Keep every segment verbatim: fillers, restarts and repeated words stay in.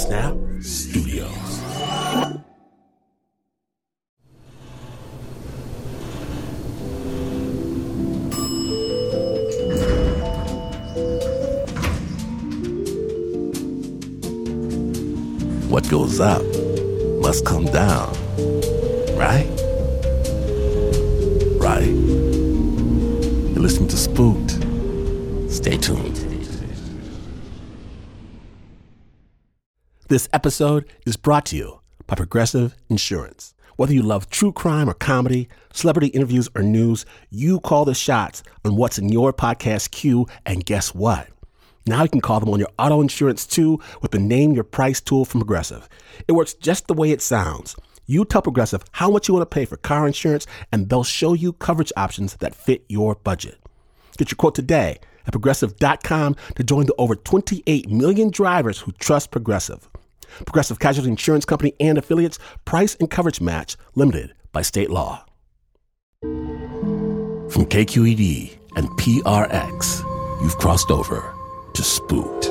Snap Studios. What goes up must come down, right? Right. You're listening to Spooked. Stay tuned. This episode is brought to you by Progressive Insurance. Whether you love true crime or comedy, celebrity interviews or news, you call the shots on what's in your podcast queue, and guess what? Now you can call them on your auto insurance too with the Name Your Price tool from Progressive. It works just the way it sounds. You tell Progressive how much you want to pay for car insurance, and they'll show you coverage options that fit your budget. Get your quote today at Progressive dot com to join the over twenty-eight million drivers who trust Progressive. Progressive Casualty Insurance Company and Affiliates. Price and coverage match limited by state law. From K Q E D and P R X, you've crossed over to Spooked.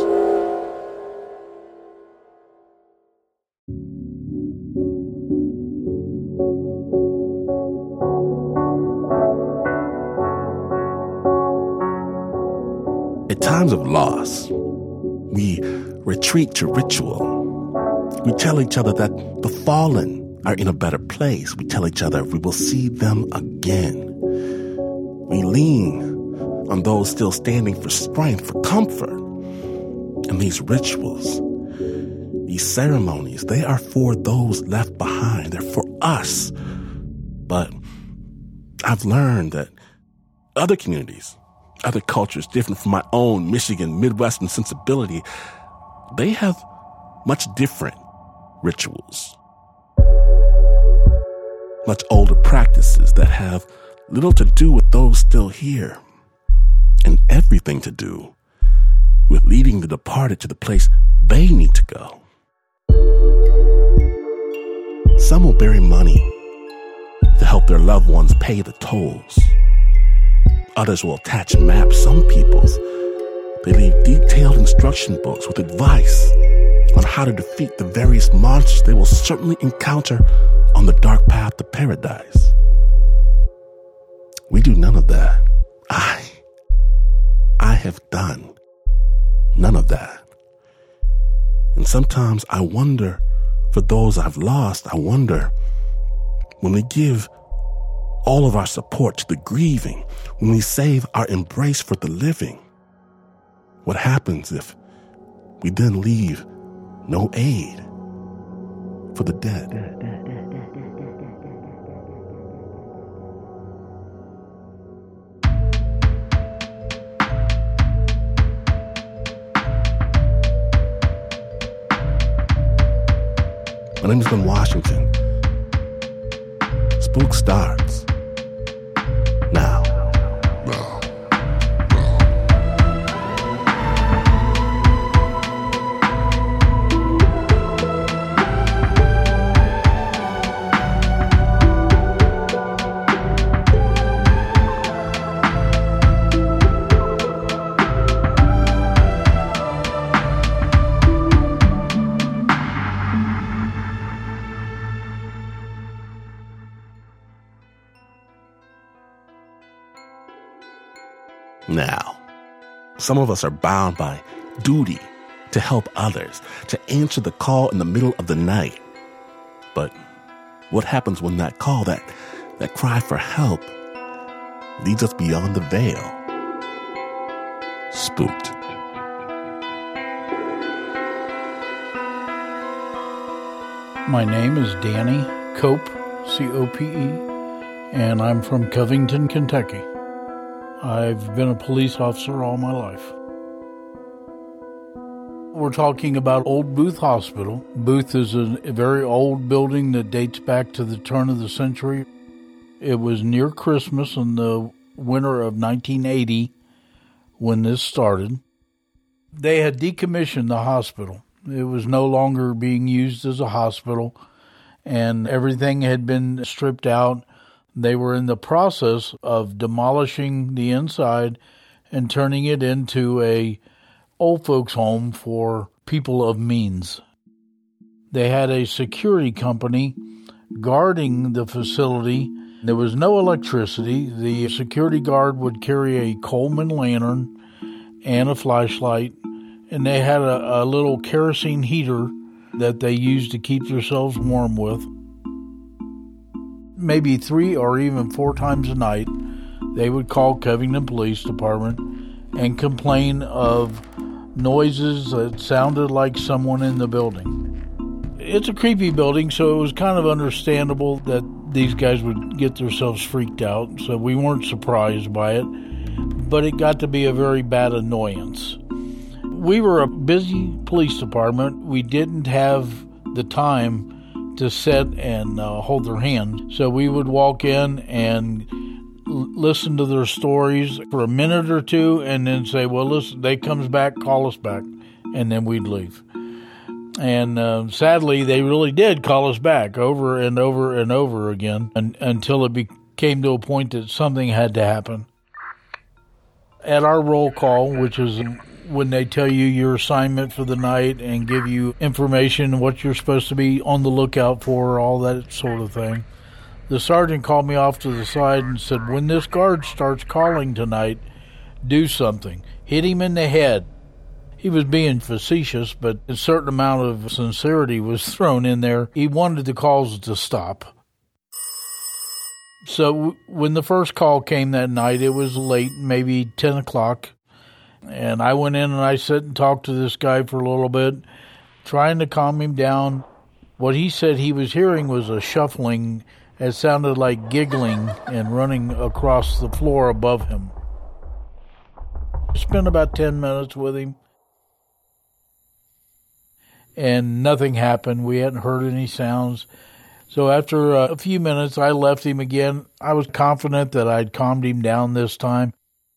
At times of loss, we retreat to ritual. We tell each other that the fallen are in a better place. We tell each other we will see them again. We lean on those still standing for strength, for comfort. And these rituals, these ceremonies, they are for those left behind. They're for us. But I've learned that other communities, other cultures different from my own Michigan, Midwestern sensibility, they have much different rituals. Much older practices that have little to do with those still here, and everything to do with leading the departed to the place they need to go. Some will bury money to help their loved ones pay the tolls. Others will attach maps. Some peoples, they leave detailed instruction books with advice on how to defeat the various monsters they will certainly encounter on the dark path to paradise. We do none of that. I, I have done none of that. And sometimes I wonder, for those I've lost, I wonder, when we give all of our support to the grieving, when we save our embrace for the living, what happens if we then leave no aid for the dead? My name is Ben Washington. Spook starts now. Now. Now, some of us are bound by duty to help others, to answer the call in the middle of the night. But what happens when that call, that, that cry for help, leads us beyond the veil? Spooked. My name is Danny Cope, C O P E, and I'm from Covington, Kentucky. I've been a police officer all my life. We're talking about Old Booth Hospital. Booth is a, a very old building that dates back to the turn of the century. It was near Christmas in the winter of nineteen eighty when this started. They had decommissioned the hospital. It was no longer being used as a hospital, and everything had been stripped out. They were in the process of demolishing the inside and turning it into a old folks home for people of means. they had a security company guarding the facility. There was no electricity. The security guard would carry a Coleman lantern and a flashlight, and they had a, a little kerosene heater that they used to keep themselves warm with. Maybe three or even four times a night, they would call Covington Police Department and complain of noises that sounded like someone in the building. It's a creepy building, so it was kind of understandable that these guys would get themselves freaked out, so we weren't surprised by it, but it got to be a very bad annoyance. We were a busy police department. We didn't have the time to sit and uh, hold their hand, so we would walk in and l- listen to their stories for a minute or two and then say, well, listen, they comes back, call us back, and then we'd leave. And uh, sadly, they really did call us back over and over and over again un- until it be- came to a point that something had to happen. At our roll call, which is when they tell you your assignment for the night and give you information, what you're supposed to be on the lookout for, all that sort of thing, the sergeant called me off to the side and said, when this guard starts calling tonight, do something. Hit him in the head. He was being facetious, but a certain amount of sincerity was thrown in there. He wanted the calls to stop. So when the first call came that night, it was late, maybe ten o'clock, and I went in and I sat and talked to this guy for a little bit, trying to calm him down. What he said he was hearing was a shuffling. It sounded like giggling and running across the floor above him. I spent about ten minutes with him, and nothing happened. We hadn't heard any sounds. So after uh, a few minutes, I left him again. I was confident that I'd calmed him down this time.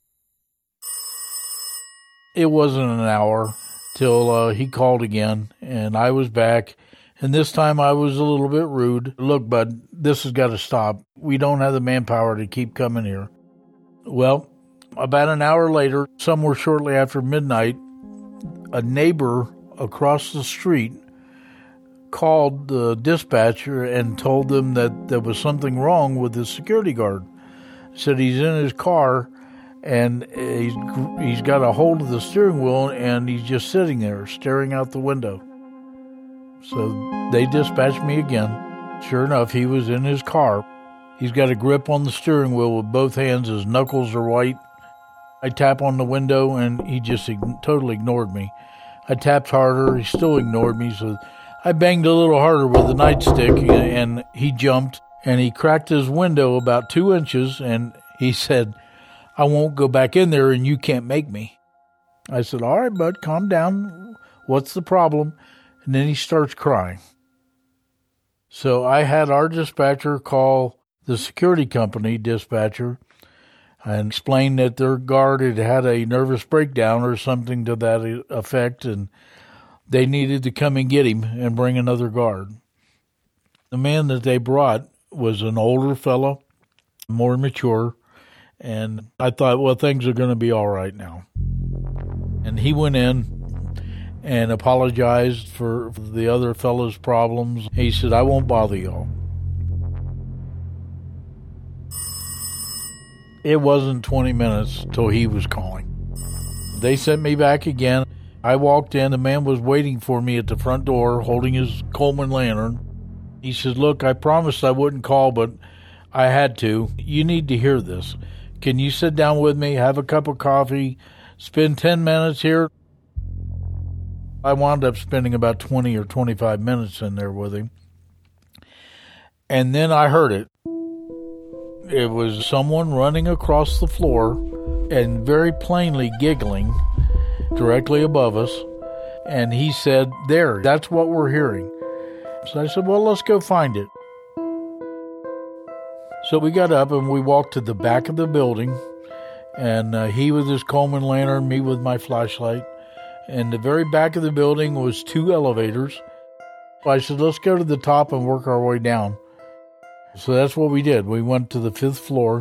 It wasn't an hour till uh, he called again, and I was back. And this time I was a little bit rude. Look, bud, this has got to stop. We don't have the manpower to keep coming here. Well, about an hour later, somewhere shortly after midnight, a neighbor across the street called the dispatcher and told them that there was something wrong with the security guard. Said he's in his car and he's he's got a hold of the steering wheel and he's just sitting there staring out the window. So they dispatched me again. Sure enough, he was in his car. He's got a grip on the steering wheel with both hands. His knuckles are white. I tap on the window and he just ig- totally ignored me. I tapped harder. He still ignored me, so I banged a little harder with the nightstick, and he jumped, and he cracked his window about two inches, and he said, I won't go back in there, and you can't make me. I said, all right, bud, calm down. What's the problem? And then he starts crying. So I had our dispatcher call the security company dispatcher and explain that their guard had had a nervous breakdown or something to that effect, and they needed to come and get him and bring another guard. The man that they brought was an older fellow, more mature, and I thought, well, things are going to be all right now. And he went in and apologized for the other fellow's problems. He said, I won't bother y'all. It wasn't twenty minutes till he was calling. They sent me back again. I walked in. The man was waiting for me at the front door holding his Coleman lantern. He said, look, I promised I wouldn't call, but I had to. You need to hear this. Can you sit down with me, have a cup of coffee, spend ten minutes here? I wound up spending about twenty or twenty-five minutes in there with him. And then I heard it. It was someone running across the floor and very plainly giggling directly above us. And he said, there, that's what we're hearing. So I said, well, let's go find it. So we got up and we walked to the back of the building, and uh, he with his Coleman lantern, me with my flashlight. And the very back of the building was two elevators. I said, let's go to the top and work our way down. So that's what we did. We went to the fifth floor,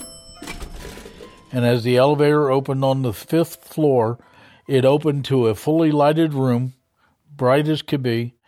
and as the elevator opened on the fifth floor, it opened to a fully lighted room, bright as could be.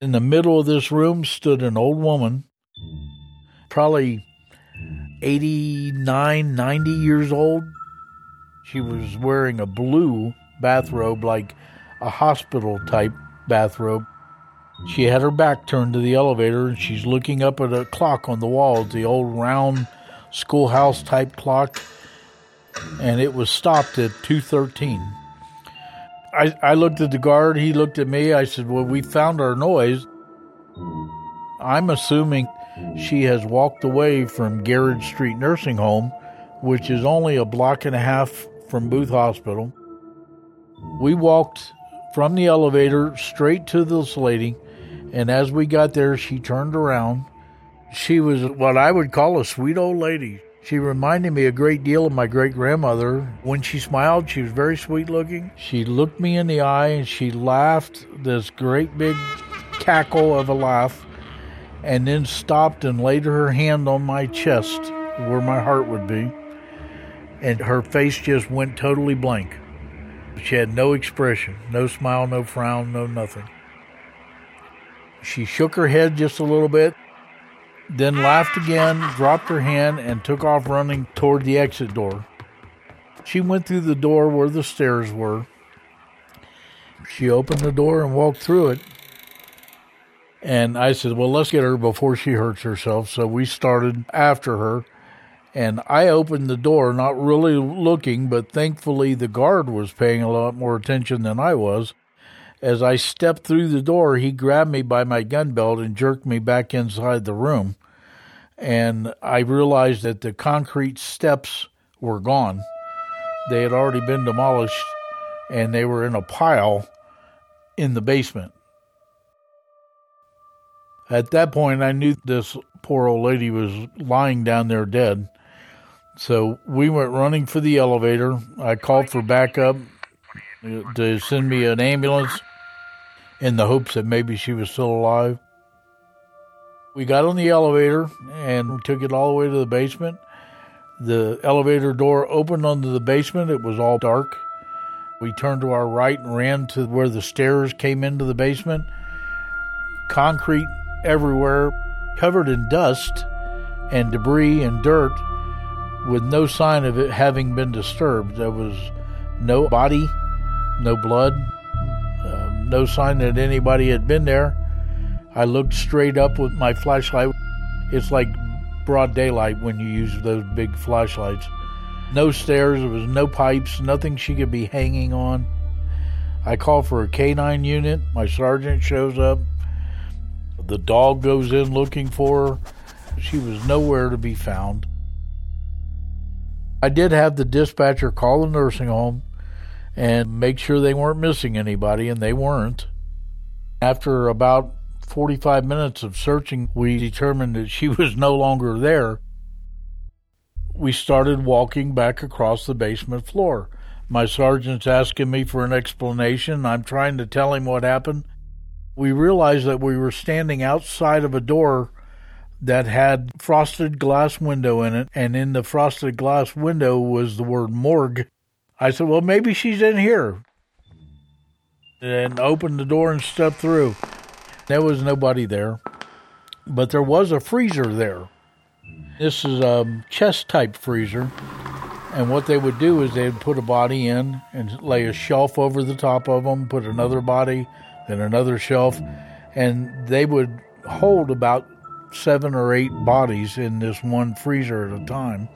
In the middle of this room stood an old woman, probably eighty-nine, ninety years old. She was wearing a blue bathrobe, like a hospital-type bathrobe. She had her back turned to the elevator, and she's looking up at a clock on the wall, the old round schoolhouse-type clock, and it was stopped at two thirteen. I, I looked at the guard, he looked at me, I said, well, we found our noise. I'm assuming she has walked away from Garrett Street Nursing Home, which is only a block and a half from Booth Hospital. We walked from the elevator straight to this lady, and as we got there, she turned around. She was what I would call a sweet old lady. She reminded me a great deal of my great-grandmother. When she smiled, she was very sweet-looking. She looked me in the eye, and she laughed this great big cackle of a laugh, and then stopped and laid her hand on my chest where my heart would be, and her face just went totally blank. She had no expression, no smile, no frown, no nothing. She shook her head just a little bit, then laughed again, dropped her hand, and took off running toward the exit door. She went through the door where the stairs were. She opened the door and walked through it. And I said, well, let's get her before she hurts herself. So we started after her. And I opened the door, not really looking, but thankfully the guard was paying a lot more attention than I was. As I stepped through the door, he grabbed me by my gun belt and jerked me back inside the room. And I realized that the concrete steps were gone. They had already been demolished, and they were in a pile in the basement. At that point, I knew this poor old lady was lying down there dead. So we went running for the elevator. I called for backup to send me an ambulance in the hopes that maybe she was still alive. We got on the elevator and we took it all the way to the basement. The elevator door opened onto the basement. It was all dark. We turned to our right and ran to where the stairs came into the basement. Concrete everywhere, covered in dust and debris and dirt, with no sign of it having been disturbed. There was no body, no blood, uh, no sign that anybody had been there. I looked straight up with my flashlight. It's like broad daylight when you use those big flashlights. No stairs, there was no pipes, nothing she could be hanging on. I called for a K nine unit. My sergeant shows up. The dog goes in looking for her. She was nowhere to be found. I did have the dispatcher call the nursing home and make sure they weren't missing anybody, and they weren't. After about forty-five minutes of searching, we determined that she was no longer there. We started walking back across the basement floor. My sergeant's asking me for an explanation. I'm trying to tell him what happened. We realized that we were standing outside of a door that had frosted glass window in it, and in the frosted glass window was the word morgue. I said, well, maybe she's in here. And opened the door and stepped through. There was nobody there, but there was a freezer there. This is a chest-type freezer, and what they would do is they'd put a body in and lay a shelf over the top of them, put another body, then another shelf, and they would hold about seven or eight bodies in this one freezer at a time.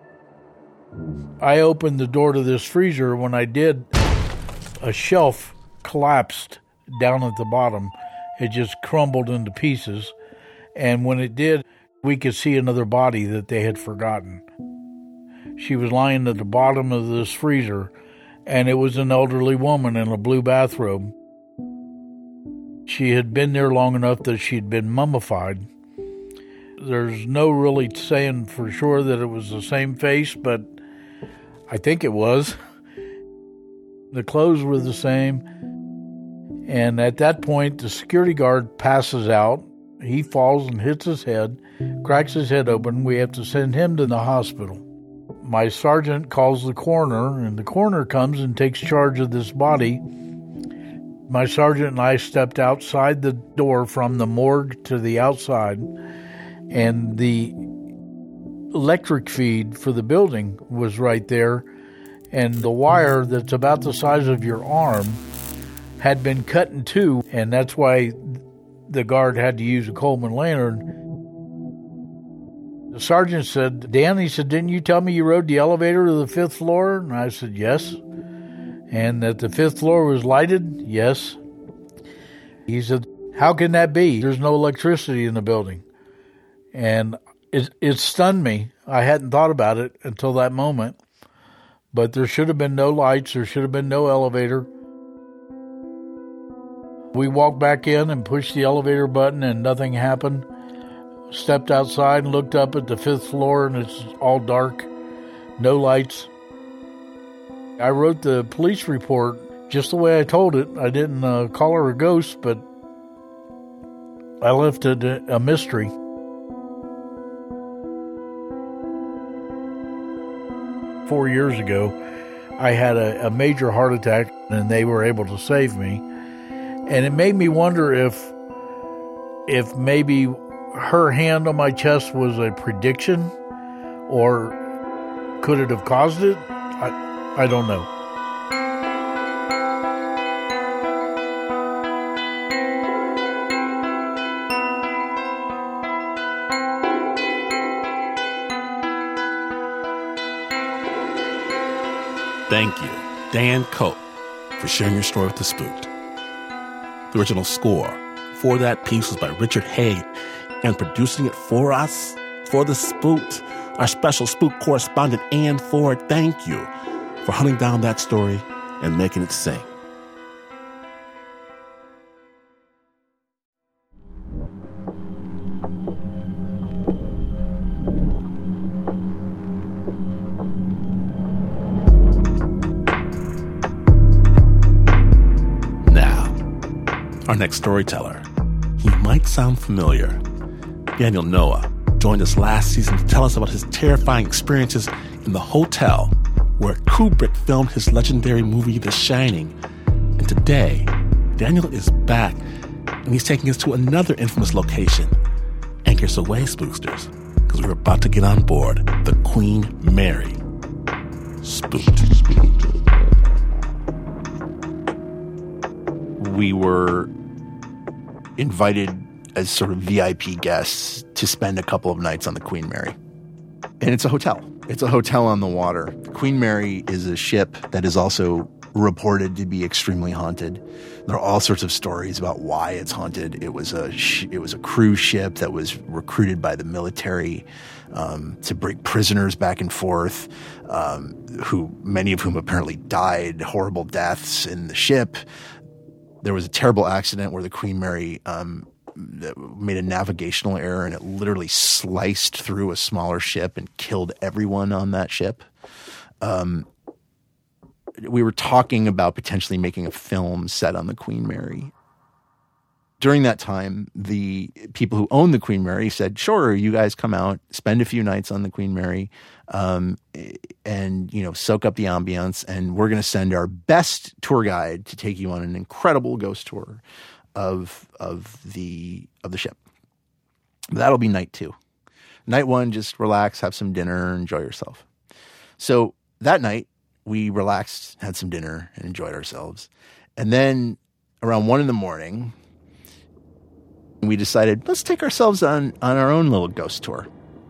I opened the door to this freezer. When I did, a shelf collapsed down at the bottom. It just crumbled into pieces, and when it did, we could see another body that they had forgotten. She was lying at the bottom of this freezer, and it was an elderly woman in a blue bathrobe. She had been there long enough that she'd been mummified. There's no really saying for sure that it was the same face, but I think it was. The clothes were the same. And at that point, the security guard passes out. He falls and hits his head, cracks his head open. We have to send him to the hospital. My sergeant calls the coroner, and the coroner comes and takes charge of this body. My sergeant and I stepped outside the door from the morgue to the outside, and the electric feed for the building was right there, and the wire that's about the size of your arm had been cut in two, and that's why the guard had to use a Coleman lantern. The sergeant said, Dan, he said, didn't you tell me you rode the elevator to the fifth floor? And I said, yes. And that the fifth floor was lighted? Yes. He said, how can that be? There's no electricity in the building. And it, it stunned me. I hadn't thought about it until that moment. But there should have been no lights. There should have been no elevator. We walked back in and pushed the elevator button, and nothing happened. Stepped outside and looked up at the fifth floor, and it's all dark, no lights. I wrote the police report just the way I told it. I didn't uh, call her a ghost, but I left it a mystery. Four years ago, I had a, a major heart attack, and they were able to save me. And it made me wonder if, if maybe her hand on my chest was a prediction, or could it have caused it? I, I don't know. Thank you, Dan Cope, for sharing your story with The Spooked. The original score for that piece was by Richard Haig, and producing it for us, for The Spooked, our special Spook correspondent, Ann Ford. Thank you for hunting down that story and making it sing. Now, our next storyteller. He might sound familiar. Daniel Noah joined us last season to tell us about his terrifying experiences in the hotel where Kubrick filmed his legendary movie, The Shining. And today, Daniel is back, and he's taking us to another infamous location. Anchor us away, spooksters, because we're about to get on board the Queen Mary. Spooked. We were invited as sort of V I P guests to spend a couple of nights on the Queen Mary. And it's a hotel. It's a hotel on the water. The Queen Mary is a ship that is also reported to be extremely haunted. There are all sorts of stories about why it's haunted. It was a sh- it was a cruise ship that was recruited by the military um, to bring prisoners back and forth, um, who many of whom apparently died horrible deaths in the ship. There was a terrible accident where the Queen Mary um, made a navigational error, and it literally sliced through a smaller ship and killed everyone on that ship. Um, we were talking about potentially making a film set on the Queen Mary. During that time, the people who owned the Queen Mary said, sure, you guys come out, spend a few nights on the Queen Mary, um, and, you know, soak up the ambiance, and we're going to send our best tour guide to take you on an incredible ghost tour of of the of the ship. That'll be night two. Night one, just relax, have some dinner, enjoy yourself. So that night, we relaxed, had some dinner, and enjoyed ourselves. And then around one in the morning, we decided, let's take ourselves on, on our own little ghost tour.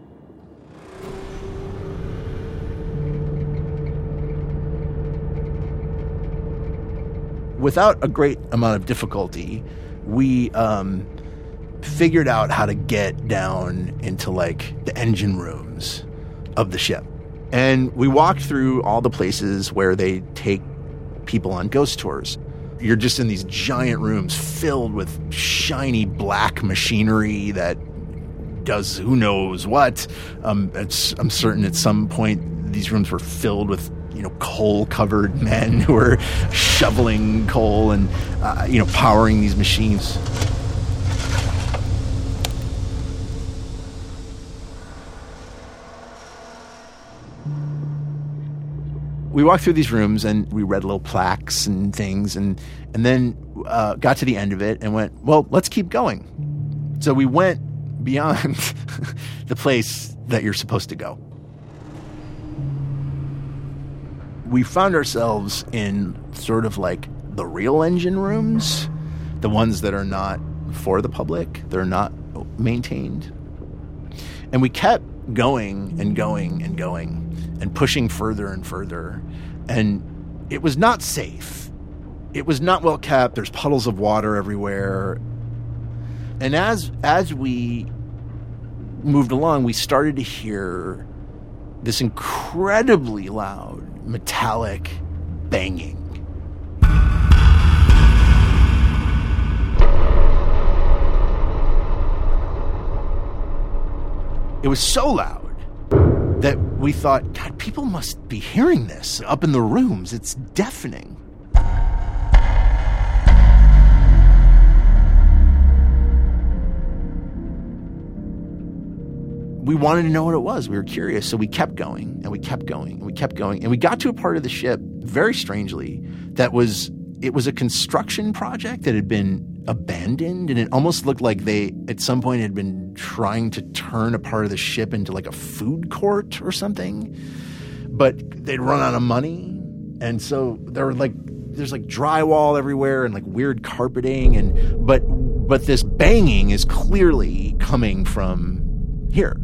Without a great amount of difficulty, we um, figured out how to get down into like the engine rooms of the ship. And we walked through all the places where they take people on ghost tours. You're just in these giant rooms filled with shiny black machinery that does who knows what. Um, it's, I'm certain at some point these rooms were filled with, you know, coal-covered men who were shoveling coal and, uh, you know, powering these machines. we walked through these rooms and we read little plaques and things, and and then uh, got to the end of it and went, well, let's keep going. So we went beyond the place that you're supposed to go. We found ourselves in sort of like the real engine rooms, the ones that are not for the public, they're not maintained. And we kept going and going and going and pushing further and further. And it was not safe. It was not well kept. There's puddles of water everywhere. And as as we moved along, we started to hear this incredibly loud metallic banging. It was so loud that we thought, God, people must be hearing this up in the rooms. It's deafening. We wanted to know what it was. We were curious, so we kept going, and we kept going, and we kept going. And we got to a part of the ship, very strangely, that was, it was a construction project that had been abandoned, and it almost looked like they, at some point, had been trying to turn a part of the ship into like a food court or something. But they'd run out of money, and so there were like, there's like drywall everywhere and like weird carpeting, and but but this banging is clearly coming from here.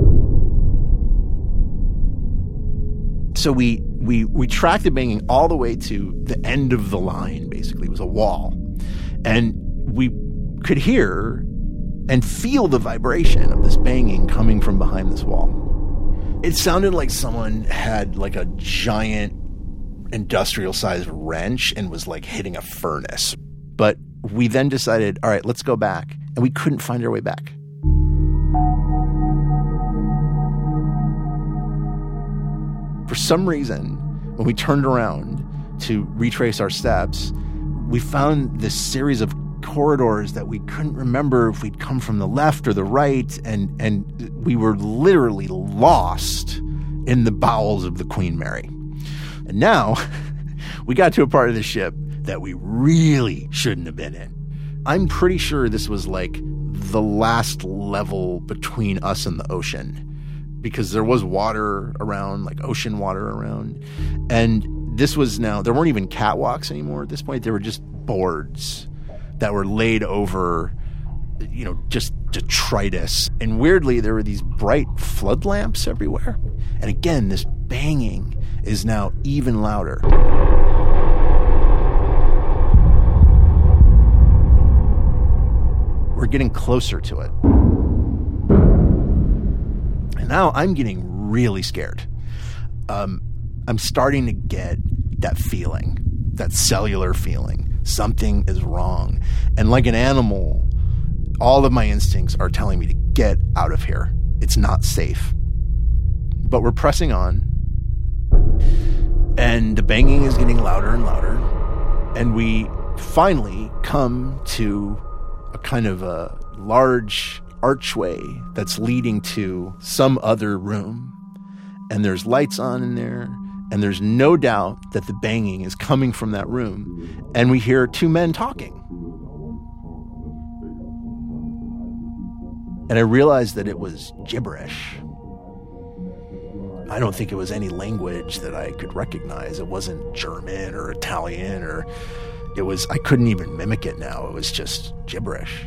So we we we tracked the banging all the way to the end of the line. Basically, it was a wall, and we could hear and feel the vibration of this banging coming from behind this wall. It sounded like someone had like a giant industrial-sized wrench and was like hitting a furnace. But we then decided, all right, let's go back, and we couldn't find our way back. For some reason, when we turned around to retrace our steps, we found this series of corridors that we couldn't remember if we'd come from the left or the right, and, and we were literally lost in the bowels of the Queen Mary. And now we got to a part of the ship that we really shouldn't have been in. I'm pretty sure this was like the last level between us and the ocean, because there was water around, like ocean water around. And this was now, there weren't even catwalks anymore at this point. There were just boards that were laid over, you know, just detritus. And weirdly, there were these bright flood lamps everywhere. And again, this banging is now even louder. We're getting closer to it. And now I'm getting really scared. Um, I'm starting to get that feeling, that cellular feeling. Something is wrong. And like an animal, all of my instincts are telling me to get out of here. It's not safe. But we're pressing on. And the banging is getting louder and louder. And we finally come to a kind of a large archway that's leading to some other room. And there's lights on in there. And there's no doubt that the banging is coming from that room. And we hear two men talking. And I realized that it was gibberish. I don't think it was any language that I could recognize. It wasn't German or Italian, or it was, I couldn't even mimic it now. It was just gibberish.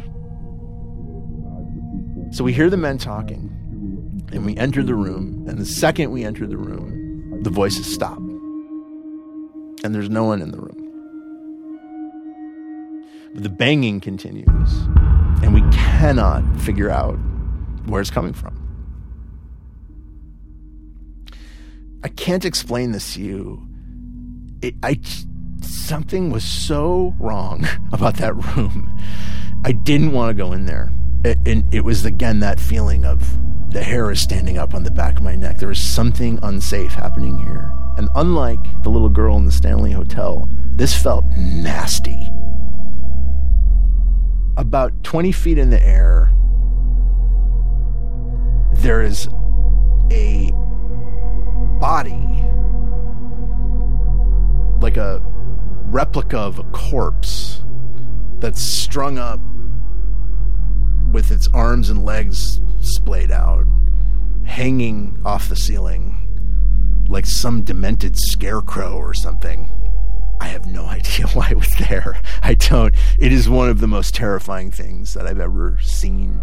So we hear the men talking, and we enter the room. And the second we enter the room, the voices stop. And there's no one in the room. But the banging continues. And we cannot figure out where it's coming from. I can't explain this to you. It, I, something was so wrong about that room. I didn't want to go in there. It, and it was, again, that feeling of the hair is standing up on the back of my neck. There is something unsafe happening here. And unlike the little girl in the Stanley Hotel, this felt nasty. About twenty feet in the air, there is a body like a replica of a corpse that's strung up with its arms and legs splayed out, hanging off the ceiling like some demented scarecrow or something. I have no idea why it was there. I don't. It is one of the most terrifying things that I've ever seen.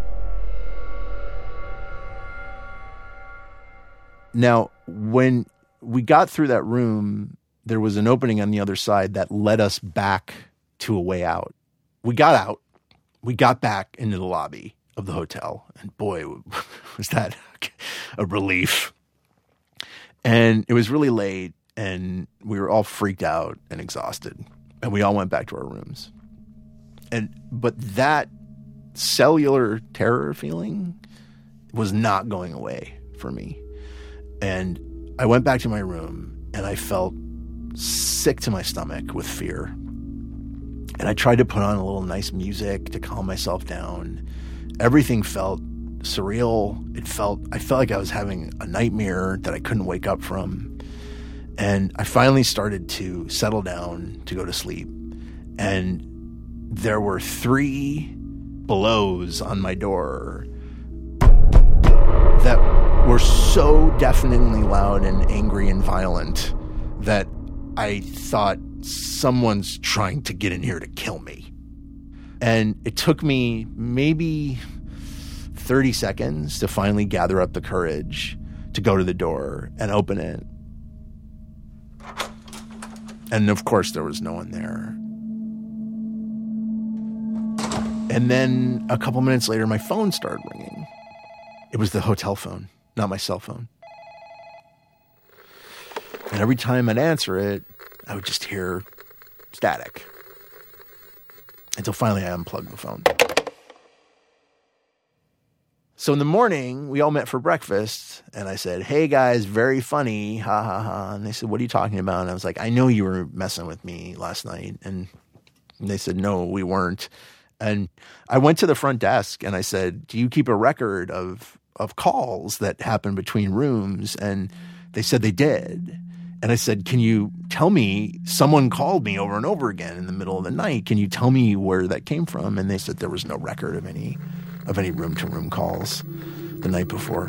Now, when we got through that room, there was an opening on the other side that led us back to a way out. We got out. We got back into the lobby of the hotel. And boy, was that a relief. And it was really late, and we were all freaked out and exhausted. And we all went back to our rooms. And but that cellular terror feeling was not going away for me. And I went back to my room, and I felt sick to my stomach with fear. And I tried to put on a little nice music to calm myself down. Everything felt surreal. It felt, I felt like I was having a nightmare that I couldn't wake up from. And I finally started to settle down to go to sleep. And there were three blows on my door that were so deafeningly loud and angry and violent that I thought someone's trying to get in here to kill me. And it took me maybe thirty seconds to finally gather up the courage to go to the door and open it. And of course, there was no one there. And then a couple minutes later, my phone started ringing. It was the hotel phone, not my cell phone. And every time I'd answer it, I would just hear static. Until finally I unplugged the phone. So in the morning, we all met for breakfast, and I said, "Hey guys, very funny, ha ha ha." And they said, "What are you talking about?" And I was like, "I know you were messing with me last night." And they said, "No, we weren't." And I went to the front desk and I said, "Do you keep a record of of calls that happen between rooms?" And they said they did. And I said, "Can you tell me, someone called me over and over again in the middle of the night. Can you tell me where that came from?" And they said there was no record of any of any room-to-room calls the night before.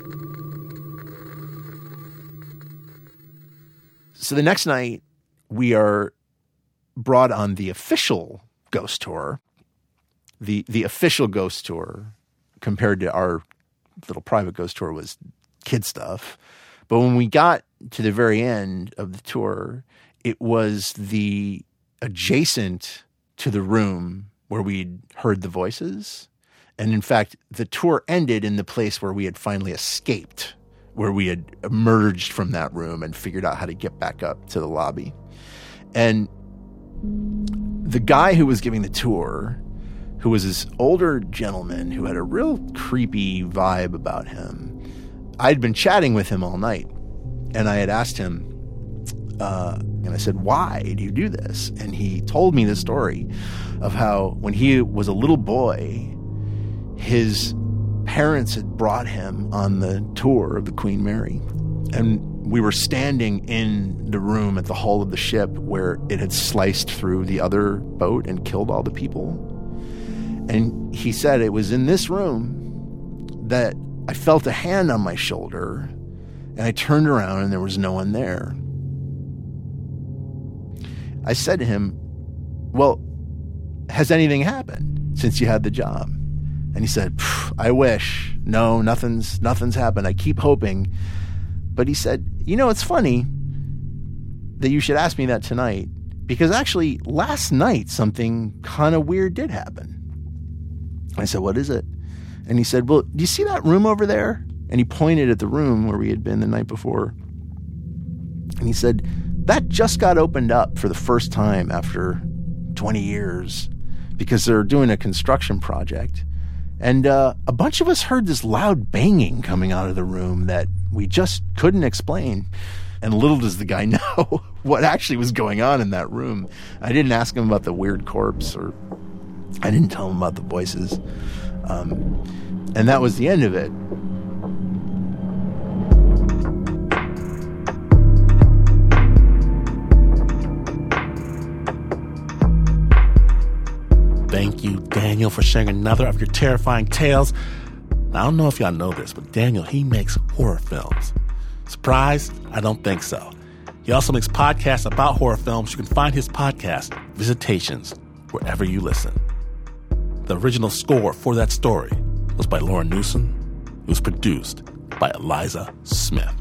So the next night, we are brought on the official ghost tour. The the official ghost tour, compared to our little private ghost tour, was kid stuff. But when we got to the very end of the tour, it was the adjacent to the room where we'd heard the voices. And in fact, the tour ended in the place where we had finally escaped, where we had emerged from that room and figured out how to get back up to the lobby. And the guy who was giving the tour, who was this older gentleman who had a real creepy vibe about him, I'd been chatting with him all night. And I had asked him, uh, and I said, "Why do you do this?" And he told me the story of how when he was a little boy, his parents had brought him on the tour of the Queen Mary. And we were standing in the room at the hull of the ship where it had sliced through the other boat and killed all the people. And he said it was in this room that I felt a hand on my shoulder, and I turned around and there was no one there. I said to him, "Well, has anything happened since you had the job?" And he said, "I wish. No, nothing's nothing's happened. I keep hoping." But he said, "You know, it's funny that you should ask me that tonight, because actually last night something kind of weird did happen." I said, "What is it?" And he said, "Well, do you see that room over there?" And he pointed at the room where we had been the night before. And he said, "That just got opened up for the first time after twenty years because they're doing a construction project. And uh, a bunch of us heard this loud banging coming out of the room that we just couldn't explain." And little does the guy know what actually was going on in that room. I didn't ask him about the weird corpse, or I didn't tell him about the voices. Um, and that was the end of it. Thank you, Daniel, for sharing another of your terrifying tales. Now, I don't know if y'all know this, but Daniel, he makes horror films. Surprised? I don't think so. He also makes podcasts about horror films. You can find his podcast, Visitations, wherever you listen. The original score for that story was by Lauren Newsom. It was produced by Eliza Smith.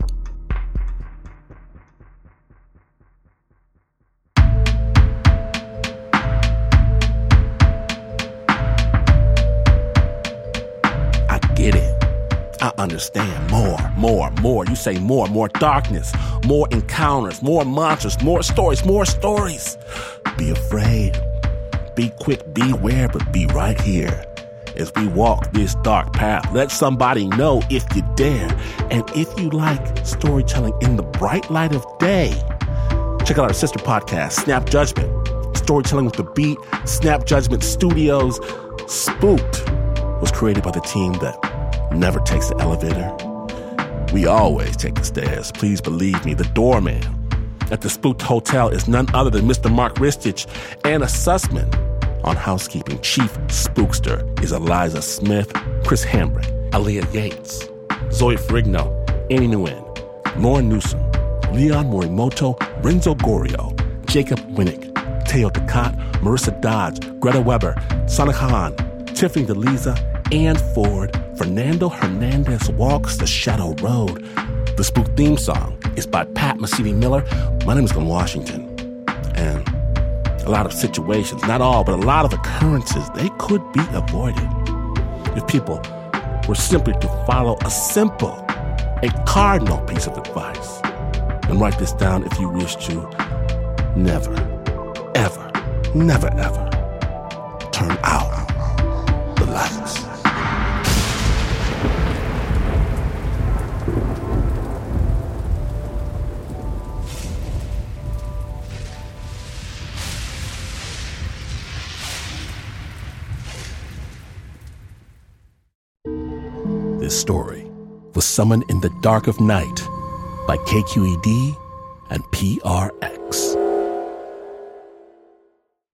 I get it. I understand. More, more, more. You say more, more darkness, more encounters, more monsters, more stories, more stories. Be afraid. Be quick, beware, but be right here. As we walk this dark path, let somebody know if you dare. And if you like storytelling in the bright light of day, check out our sister podcast, Snap Judgment. Storytelling with the Beat, Snap Judgment Studios. Spooked was created by the team that never takes the elevator. We always take the stairs. Please believe me, the doorman at the Spooked Hotel is none other than Mister Mark Ristich, and a Sussman on housekeeping. Chief Spookster is Eliza Smith, Chris Hambrick, Aaliyah Yates, Zoe Ferrigno, Annie Nguyen, Lauren Newsom, Leon Morimoto, Renzo Gorio, Jacob Winnick, Teo Ducat, Marissa Dodge, Greta Weber, Sonic Hahn, Tiffany DeLiza, Ann Ford, Fernando Hernandez Walks the Shadow Road. The Spook theme song is by Pat Mesiti-Miller. My name is Glenn Washington. And a lot of situations, not all, but a lot of occurrences, they could be avoided if people were simply to follow a simple, a cardinal piece of advice. And write this down if you wish to. Never, ever, never, ever turn out the lights. This story was Summoned in the Dark of Night by K Q E D and P R X.